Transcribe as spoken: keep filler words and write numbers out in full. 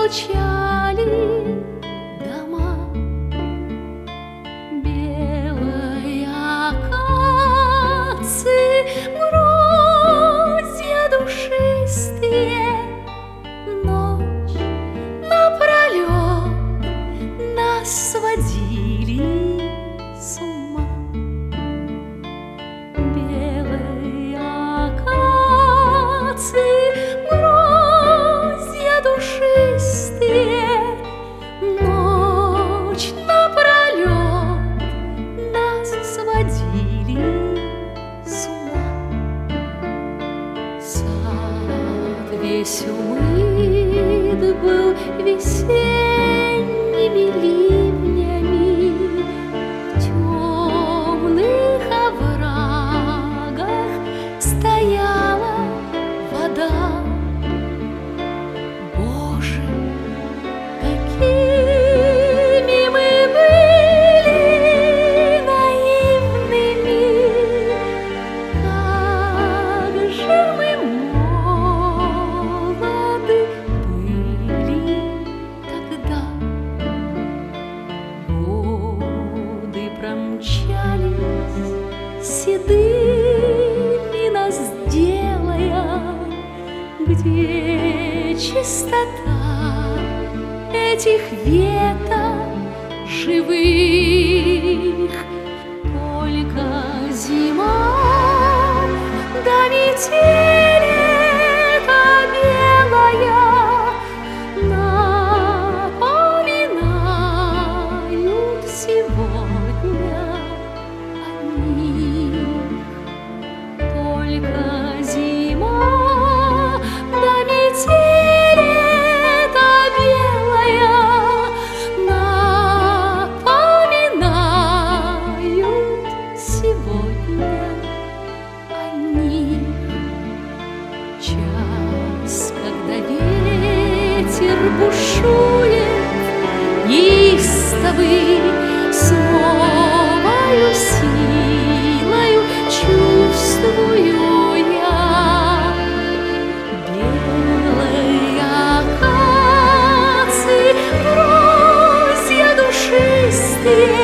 молчали дома. Белые акации, гроздья душистые, ночь напролет нас сводили с ума. Белые акации, гроздья душистые, ночь напролет нас сводили с ума. Сад весь умыт был весенними ливнями, в темных оврагах стояла вода. Боже, какими мы были наивными, как же мы молоды были тогда. Годы промчались седыми нас делая, где чистота этих веток живых? Только зима да метели эта белая напоминают сегодня о них. Только зима да метели эта белая напоминают сегодня о них. Час, когда ветер бушует неистовый, с новою силою чувствую я. Белые акации, гроздья душистые,